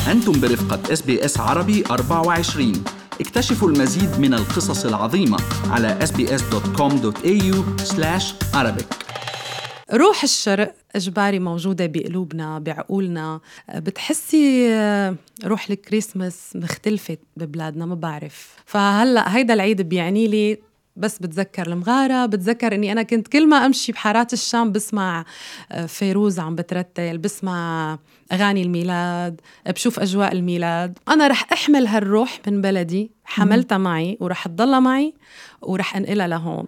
أنتم برفقة SBS عربي 24. اكتشفوا المزيد من القصص العظيمة على sbs.com.au/arabic. روح الشرق إجباري موجودة بقلوبنا بعقولنا. بتحسي روح الكريسماس مختلفة ببلادنا، ما بعرف. فهلأ هيدا العيد بيعني لي بس بتذكر المغارة، بتذكر أني أنا كنت كل ما أمشي بحارات الشام بسمع فيروز عم بترتل، بسمع أغاني الميلاد، بشوف أجواء الميلاد. أنا رح أحمل هالروح من بلدي، حملتها معي ورح تضلها معي ورح أنقلها لهون.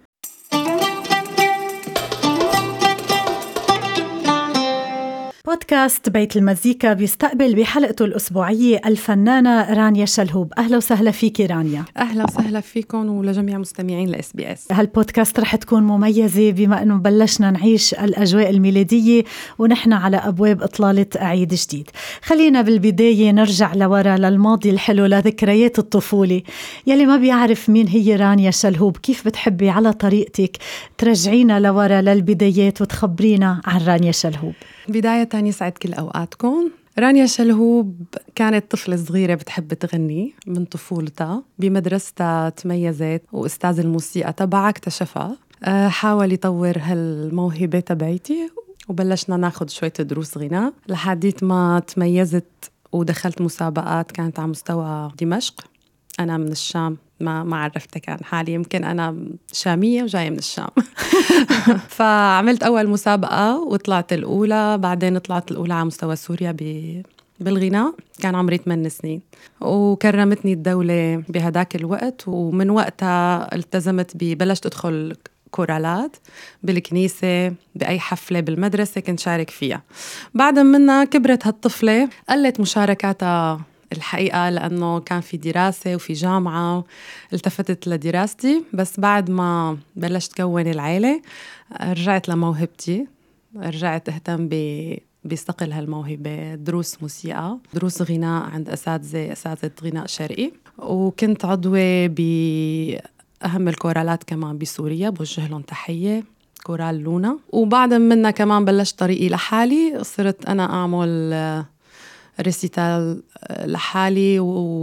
بودكاست بيت المزيكا بيستقبل بحلقته الأسبوعية الفنانة رانيا شلهوب. أهلا وسهلا فيكي رانيا. أهلا وسهلا فيكم ولجميع مستمعين لإس-بي-إس. هالبودكاست رح تكون مميزة بما أنه بلشنا نعيش الأجواء الميلادية ونحن على أبواب إطلالة عيد جديد. خلينا بالبداية نرجع لورا للماضي الحلو، لذكريات الطفولة. يلي ما بيعرف مين هي رانيا شلهوب، كيف بتحبي على طريقتك ترجعينا لورا للبدايات وتخبرينا عن رانيا شلهوب؟ بداية يسعد كل أوقاتكم. رانيا شلهوب كانت طفلة صغيرة بتحب تغني من طفولتها. بمدرستها تميزت وأستاذ الموسيقى تبعها اكتشفها، حاول يطور هالموهبة تبعيتي وبلشنا ناخد شوية دروس غناء لحديت ما تميزت ودخلت مسابقات كانت على مستوى دمشق. أنا من الشام، ما عرفتك عن حالي، يمكن أنا شامية وجاية من الشام. فعملت أول مسابقة وطلعت الأولى، بعدين طلعت الأولى على مستوى سوريا بالغناء، كان عمري 8 سنين، وكرمتني الدولة بهداك الوقت. ومن وقتها التزمت ببلشت أدخل كورالات بالكنيسة، بأي حفلة بالمدرسة كنت شارك فيها. بعد منها كبرت هالطفلة، قلت مشاركاتها الحقيقة لأنه كان في دراسة وفي جامعة، التفتت لدراستي. بس بعد ما بلشت كون العائلة رجعت لموهبتي، رجعت أهتم بيستقل هالموهبة، دروس موسيقى، دروس غناء عند أساتذة غناء شرقي، وكنت عضوة بأهم الكورالات كمان بسوريا، بوجه لهم تحية، كورال لونا. وبعد منها كمان بلشت طريقي لحالي، صرت أنا أعمل ريسيتال لحالي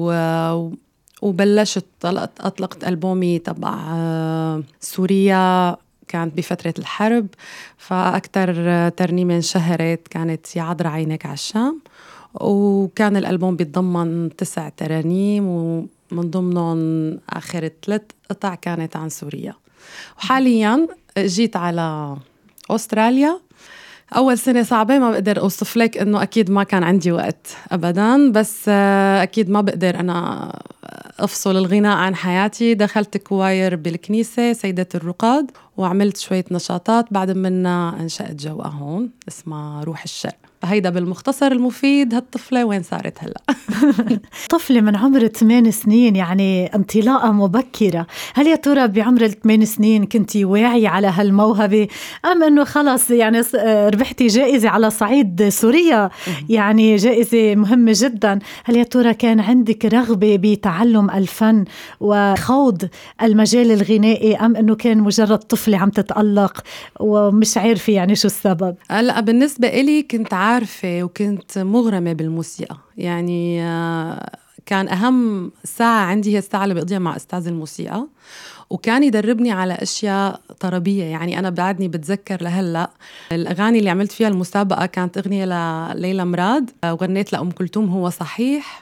وبلشت أطلقت ألبومي تبع سوريا، كانت بفترة الحرب، فأكتر ترنيمة انشهرت كانت يا عذرا عينك على الشام، وكان الألبوم بيتضمن 9 ترانيم ومن ضمنهم آخر 3 قطع كانت عن سوريا. وحاليا جيت على أستراليا. أول سنة صعبة، ما بقدر أوصف لك إنه أكيد ما كان عندي وقت أبداً، بس أكيد ما بقدر أنا أفصل الغناء عن حياتي. دخلت كواير بالكنيسة سيدة الرقاد وعملت شوية نشاطات، بعد منها أنشأت جوقة هون اسمها روح الشرق. فهيدا بالمختصر المفيد هالطفلة وين صارت هلأ. طفلة من عمر 8 سنين، يعني انطلاقة مبكرة. هل يا ترى بعمر 8 سنين كنتي واعية على هالموهبة، أم أنه خلص يعني ربحتي جائزة على صعيد سوريا، يعني جائزة مهمة جدا؟ هل يا ترى كان عندك رغبة بتعلم الفن وخوض المجال الغنائي، أم أنه كان مجرد طفلة عم تتألق ومش عارفة يعني شو السبب؟ هلأ بالنسبة إلي كنت عارفة وكنت مغرمة بالموسيقى، يعني كان أهم ساعة عندي هي الساعة اللي بقضيها مع أستاذ الموسيقى، وكان يدربني على أشياء طربية. يعني أنا بعدني بتذكر لهلأ الأغاني اللي عملت فيها المسابقة كانت أغنية لليلى مراد، وغنيت لأم كلثوم هو صحيح،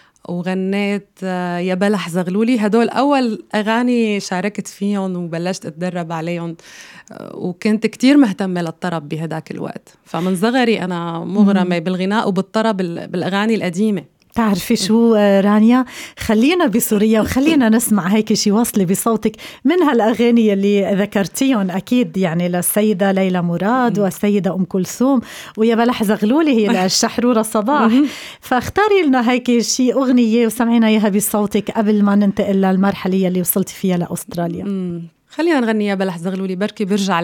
وغنيت يا بلح زغلولي. هدول أول أغاني شاركت فيهم وبلشت أتدرب عليهم، وكنت كتير مهتمة للطرب بهداك الوقت. فمن صغري أنا مغرمة بالغناء وبالطرب بالأغاني القديمة. تعرفي شو رانيا، خلينا بسوريا وخلينا نسمع هيك شي واصلة بصوتك من هالأغاني اللي ذكرتيهم، أكيد يعني للسيدة ليلى مراد والسيدة أم كلثوم، ويا بلح زغلولي هي للشحرورة صباح. فاختاري لنا هيك شي أغنية وسمعينا إياها بصوتك قبل ما ننتقل للمرحلة اللي وصلت فيها لأستراليا. خلينا نغني يا بلح زغلولي، بركي برجع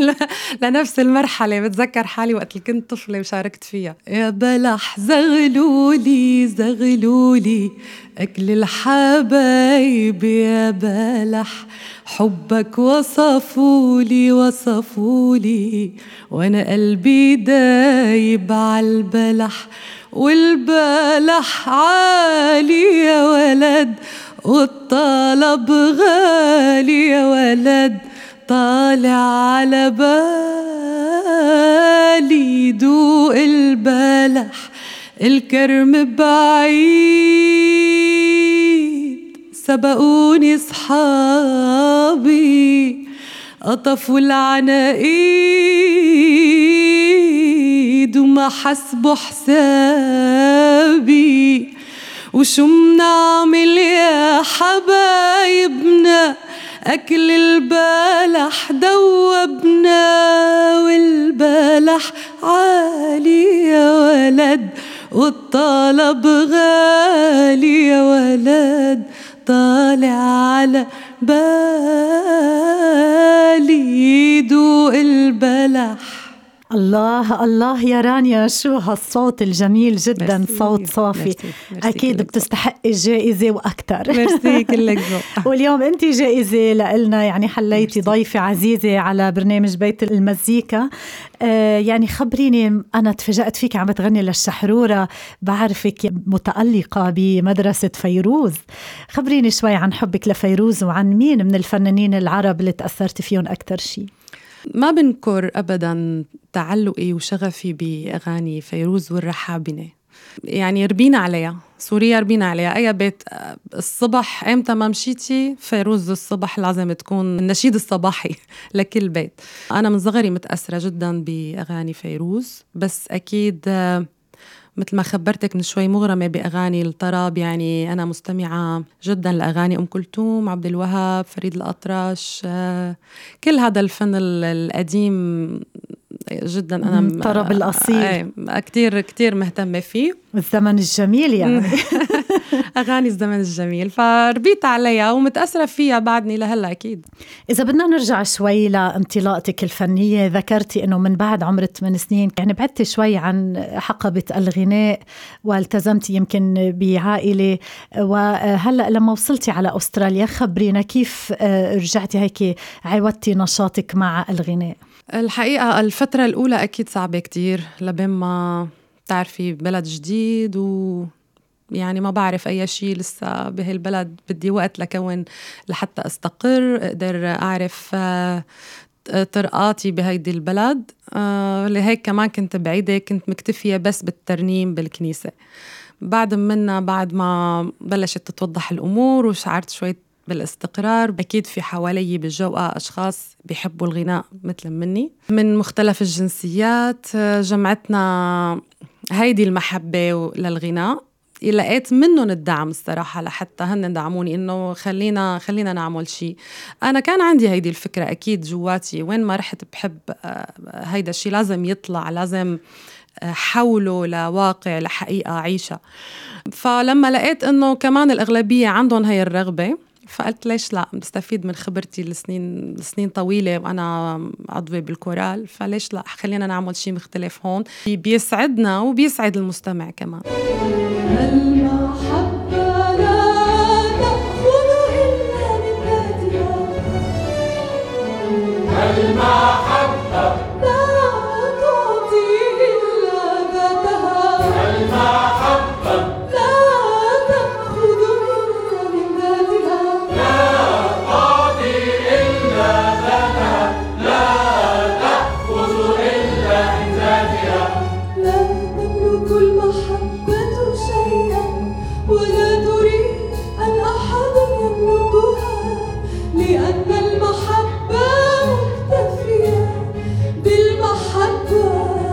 لنفس المرحلة. بتذكر حالي وقت اللي كنت طفلة وشاركت فيها. يا بلح زغلولي زغلولي أكل الحبايب، يا بلح حبك وصفولي وأنا قلبي دايب عالبلح، والبلح عالي يا ولد، والطلب غالي يا ولد، طالع على بالي دوق البلح الكرم بعيد، سبقوني صحابي قطفوا العناقيد وما حسبوا حسابي، وشو منعمل يا حبايبنا، أكل البلح دوبنا، والبلح عالي يا ولد، والطلب غالي يا ولد، طالع على بالي دوق البلح. الله الله يا رانيا، شو هالصوت الجميل جدا. ميرسي. صوت صافي. ميرسي. أكيد بتستحق الجائزة وأكتر. ميرسي كلك ذوق. واليوم أنت جائزة لنا، يعني حليتي ضيفة عزيزة على برنامج بيت المزيكا. يعني خبريني، أنا تفاجأت فيك عم بتغني للشحرورة، بعرفك متألقة بمدرسة فيروز. خبريني شوي عن حبك لفيروز، وعن مين من الفنانين العرب اللي تأثرت فيهم أكتر شيء. ما بنكر أبداً تعلقي وشغفي بأغاني فيروز والرحابنة، يعني ربينا عليها، سوريا ربينا عليها. أي بيت الصبح أمتى ما مشيتي فيروز الصبح لازم تكون النشيد الصباحي لكل بيت. أنا من صغري متأثرة جداً بأغاني فيروز، بس أكيد مثل ما خبرتك من شوي مغرمة بأغاني الطرب. يعني أنا مستمعة جداً لأغاني أم كلثوم، عبد الوهاب، فريد الأطرش، كل هذا الفن القديم جداً. أنا الطرب الأصيل كتير كتير مهتمة فيه. الزمن الجميل يعني. أغاني الزمن الجميل، فربيت عليها ومتأثرة فيها بعدني لهلا أكيد. إذا بدنا نرجع شوي لانطلاقتك الفنية، ذكرتي إنه من بعد عمر 8 سنين يعني بعدتي شوي عن حقبة الغناء والتزمتي يمكن بعائلة، وهلأ لما وصلتي على أستراليا خبرينا كيف رجعتي هيك عودتي نشاطك مع الغناء. الحقيقة الفترة الأولى أكيد صعبة كتير، لبين ما تعرفي بلد جديد يعني ما بعرف أي شيء لسه بهالبلد، بدي وقت لحتى أستقر، أقدر أعرف طرقاتي بهيدي البلد. لهيك كمان كنت بعيدة، كنت مكتفية بس بالترنيم بالكنيسة. بعد ما بلشت تتوضح الأمور وشعرت شوي بالاستقرار، أكيد في حوالي بالجوقة أشخاص بيحبوا الغناء مثل مني من مختلف الجنسيات. جمعتنا هيدي المحبة للغناء، لقيت منهم الدعم الصراحة، لحتى هن دعموني إنه خلينا نعمل شيء. أنا كان عندي هيدي الفكرة أكيد جواتي، وين ما رحت بحب هيدا الشيء لازم يطلع، لازم حوله لواقع، لحقيقة عيشة. فلما لقيت إنه كمان الأغلبية عندهم هاي الرغبة، فقلت ليش لا، بستفيد من خبرتي لسنين طويلة وأنا عضوة بالكورال، فليش لا خلينا نعمل شيء مختلف هون بيسعدنا وبيسعد المستمع كمان. المحبة لا تأخذ إلا من ذاتها، المحبة لا تعطي إلا ذاتها، المحبة لا تأخذ إلا من ذاتها، لا تعطي إلا ذاتها، لا تأخذ إلا من ذاتها، لا تملك المحبة شيئا ولا تريد أن أحد يملكها، لأن المحبة مكتفية بالمحبة.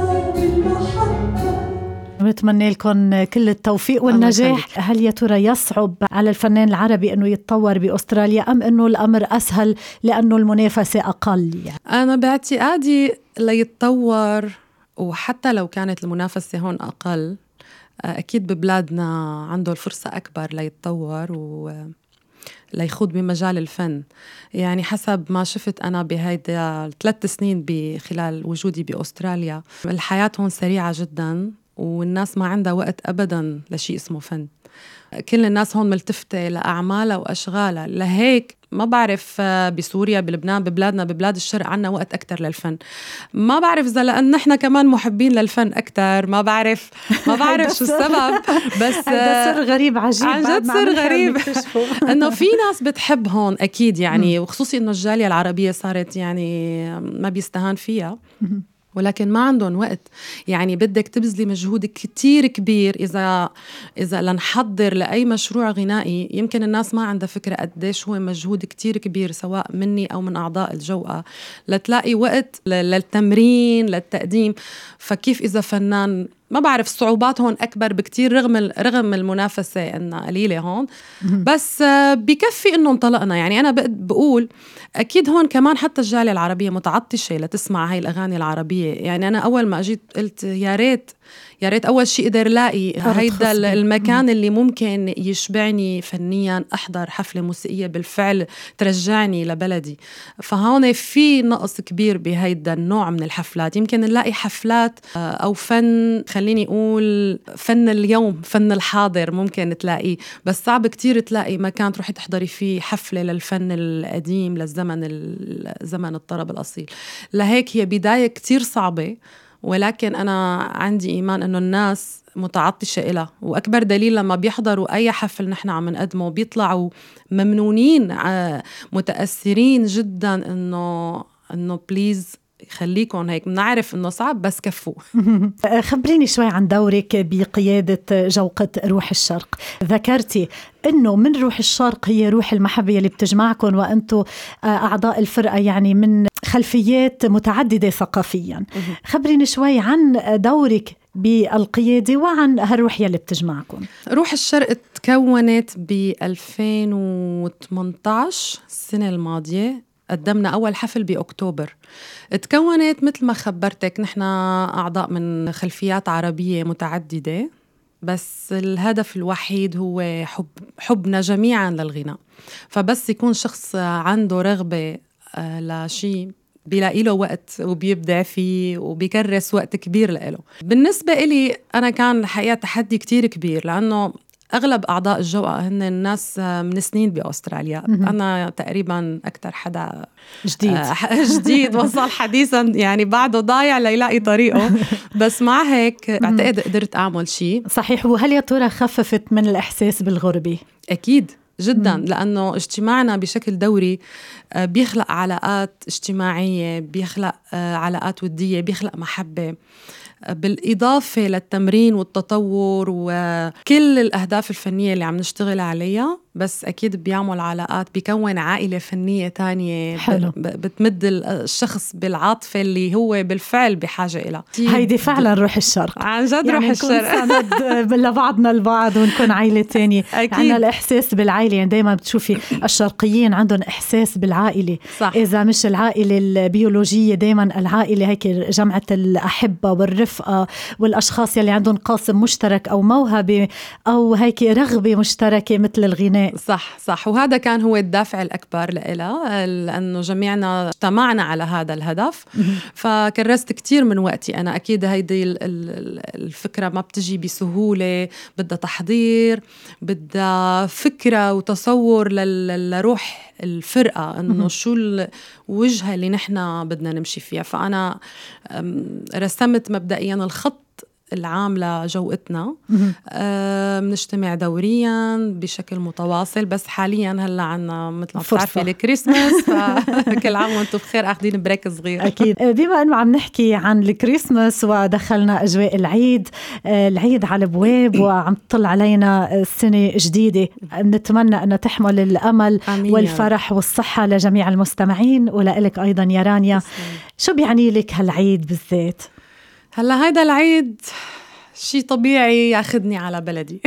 نتمنى لكم كل التوفيق والنجاح. هل يا ترى يصعب على الفنان العربي أنه يتطور بأستراليا، أم أنه الأمر أسهل لأنه المنافسة أقل؟ يعني أنا باعتقادي ليتطور، وحتى لو كانت المنافسة هون أقل، أكيد ببلادنا عنده الفرصة أكبر ليتطور ليخوض بمجال الفن. يعني حسب ما شفت أنا بهيدا 3 سنين بخلال وجودي بأستراليا، الحياة هون سريعة جدا، والناس ما عندها وقت أبدا لشيء اسمه فن. كل الناس هون ملتفتة لأعمالها وأشغالها. لهيك ما بعرف بسوريا، بلبنان، ببلادنا، ببلاد الشرق عنا وقت أكتر للفن. ما بعرف إذا لأن نحن كمان محبين للفن أكتر، ما بعرف شو السبب. بس هذا سر غريب عجيب، عن جد سر غريب إنه في ناس بتحب هون أكيد يعني، وخصوصي إنه الجالية العربية صارت يعني ما بيستهان فيها، ولكن ما عندهم وقت. يعني بدك تبذلي مجهود كتير كبير إذا لنحضر لأي مشروع غنائي. يمكن الناس ما عندها فكرة قديش هو مجهود كتير كبير سواء مني أو من أعضاء الجوقة لتلاقي وقت للتمرين للتقديم. فكيف إذا فنان ما بعرف، الصعوبات هون أكبر بكتير رغم المنافسة إنها قليلة هون، بس بكفي إنه انطلقنا. يعني أنا بقول أكيد هون كمان حتى الجالية العربية متعطشة لتسمع هاي الأغاني العربية. يعني أنا أول ما أجيت قلت يا ريت أول شيء قدر لاقي هيدا المكان اللي ممكن يشبعني فنيا، أحضر حفلة موسيقية بالفعل ترجعني لبلدي. فهون في نقص كبير بهيدا النوع من الحفلات. يمكن نلاقي حفلات أو فن، خليني أقول فن اليوم، فن الحاضر ممكن تلاقيه، بس صعب كتير تلاقي مكان تروحي تحضري فيه حفلة للفن القديم، زمن الطرب الأصيل. لهيك هي بداية كتير صعبة، ولكن أنا عندي إيمان أنه الناس متعطشة إلها. وأكبر دليل لما بيحضروا أي حفل نحن عم نقدمه بيطلعوا ممنونين، متأثرين جدا إنه بليز خليكم هيك. بنعرف إنه صعب بس كفوا. خبريني شوي عن دورك بقيادة جوقة روح الشرق. ذكرتي إنه من روح الشرق هي روح المحبة اللي بتجمعكم وأنتوا أعضاء الفرقة يعني من خلفيات متعددة ثقافيا. خبريني شوي عن دورك بالقيادة وعن هالروح اللي بتجمعكم. روح الشرق تكونت ب 2018 السنة الماضية، قدمنا أول حفل بأكتوبر. تكونت مثل ما خبرتك، نحن أعضاء من خلفيات عربية متعددة، بس الهدف الوحيد هو حبنا جميعا للغناء. فبس يكون شخص عنده رغبة لشيء بيلاقي له وقت وبيبدع فيه وبيكرس وقت كبير له. بالنسبة إلي أنا كان الحقيقة تحدي كتير كبير، لأنه أغلب أعضاء الجوقة هن الناس من سنين بأستراليا. أنا تقريباً أكتر حدا جديد وصل حديثاً، يعني بعده ضايع ليلاقي طريقه. بس مع هيك أعتقد قدرت أعمل شيء. صحيح. وهل يا ترى خففت من الإحساس بالغربة؟ أكيد جداً، لأنه اجتماعنا بشكل دوري بيخلق علاقات اجتماعية، بيخلق علاقات ودية، بيخلق محبة، بالإضافة للتمرين والتطور وكل الأهداف الفنية اللي عم نشتغل عليها. بس أكيد بيعمل علاقات، بيكون عائلة فنية تانية بتمد الشخص بالعاطفة اللي هو بالفعل بحاجة إلها. هيدي فعلا روح الشرق، عن جد يعني روح الشرق. نكون لبعضنا البعض ونكون عائلة تانية. عندنا الإحساس بالعائلة، يعني دايما بتشوفي الشرقيين عندهم إحساس بالعائلة. صح. إذا مش العائلة البيولوجية، دايما العائلة هيك جمعة الأحبة والرفقة والأشخاص يلي عندهم قاسم مشترك أو موهبة أو هيك رغبة مشتركة مثل الغناء. صح. وهذا كان هو الدافع الأكبر لإلها، لأنه جميعنا اجتمعنا على هذا الهدف. فكرست كتير من وقتي أنا. أكيد هيدي الفكرة ما بتجي بسهولة، بدها تحضير، بدها فكرة وتصور لروح الفرقة، إنه شو الوجهة اللي نحنا بدنا نمشي فيها. فأنا رسمت مبدئيا الخط العام لجوقتنا. بنجتمع دوريا بشكل متواصل، بس حاليا هلا عنا مثل ما بتعرفي الكريسماس، فكل عام وانتم بخير، اخذين بريك صغير. اكيد. بما انه عم نحكي عن الكريسماس ودخلنا اجواء العيد على الابواب وعم تطل علينا سنه جديده، نتمنى ان تحمل الامل والفرح والصحه لجميع المستمعين ولك ايضا يا رانيا. شو بيعني لك هالعيد بالذات؟ هلا هيدا العيد شيء طبيعي ياخدني على بلدي.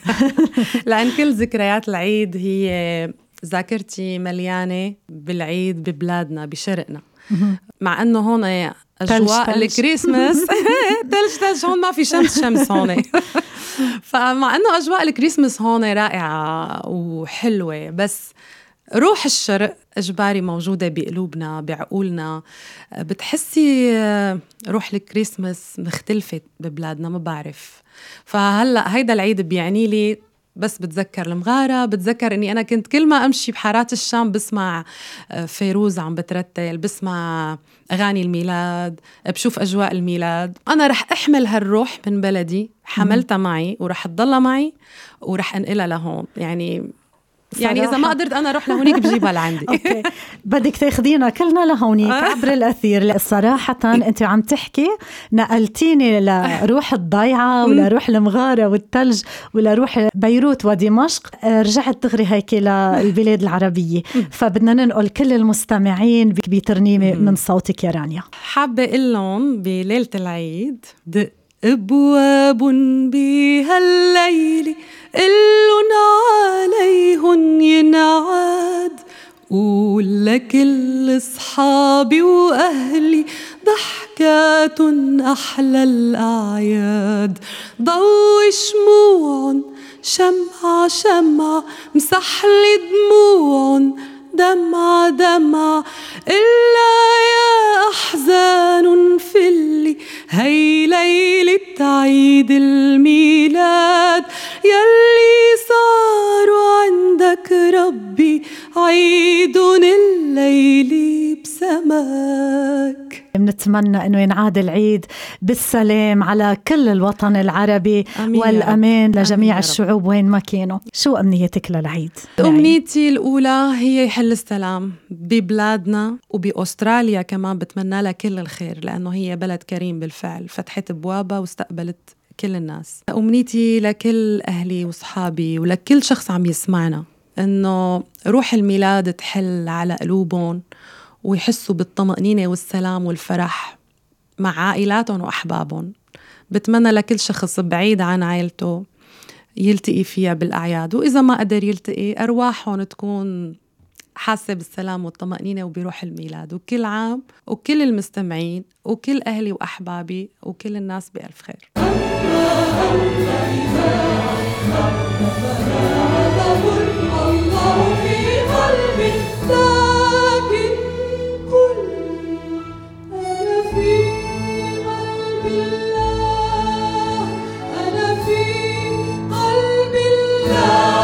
لأن كل ذكريات العيد هي ذاكرتي مليانة بالعيد ببلادنا بشرقنا. مع أنه هون أجواء الكريسماس تلج هون ما في شمس هون. فمع أنه أجواء الكريسماس هون رائعة وحلوة، بس روح الشرق إجباري موجودة بقلوبنا بعقولنا. بتحسي روح الكريسماس مختلفة ببلادنا، ما بعرف. فهلأ هيدا العيد بيعني لي بس بتذكر المغارة، بتذكر إني أنا كنت كل ما أمشي بحارات الشام بسمع فيروز عم بترتل، بسمع أغاني الميلاد، بشوف أجواء الميلاد. أنا رح أحمل هالروح من بلدي، حملتها معي ورح تضلها معي ورح أنقلها لهون. يعني إذا ما قدرت أنا أروح لهونيك بجيبها لعندي. أوكي. بدك تاخدينا كلنا لهونيك عبر الأثير. صراحة أنت عم تحكي نقلتيني لروح الضيعة ولروح المغارة والثلج ولروح بيروت ودمشق. رجعت دغري هيك للبلاد العربية، فبدنا ننقل كل المستمعين بترنيمة من صوتك يا رانيا. حابة أقول لهم بليلة العيد دق أبواب بها الليل إلن عليهن ينعاد، قول لكل صحابي وأهلي ضحكات أحلى الأعياد، ضوي شموع شمعة شمعة مسحلي دموع دمعة دمعة، إلا يا أحزان فلي هي ليلة عيد الميلاد، يلي صاروا عندك ربي عيد الليل بسماك. بنتمنى أنه ينعاد العيد بالسلام على كل الوطن العربي والأمان لجميع الشعوب وين ما كانوا. شو أمنيتك للعيد؟ أمنيتي الأولى هي يحل السلام ببلادنا وبأستراليا كمان، بتمنى لها كل الخير لأنه هي بلد كريم بالفعل، فتحت أبوابها واستقبلت كل الناس. أمنيتي لكل أهلي وصحابي ولكل شخص عم يسمعنا إنه روح الميلاد تحل على قلوبهم ويحسوا بالطمأنينة والسلام والفرح مع عائلاتهم وأحبابهم. بتمنى لكل شخص بعيد عن عائلته يلتقي فيها بالأعياد، وإذا ما قدر يلتقي أرواحهم تكون حاسة بالسلام والطمأنينة وبروح الميلاد. وكل عام وكل المستمعين وكل أهلي وأحبابي وكل الناس بألف خير. الله في قلبي لكن قل أنا في قلب الله، أنا في قلب الله.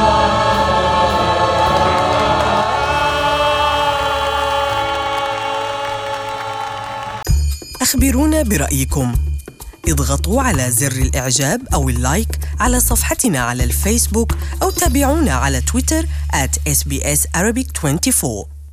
أخبرونا برأيكم، اضغطوا على زر الإعجاب أو اللايك على صفحتنا على الفيسبوك أو تابعونا على تويتر @SBS Arabic 24.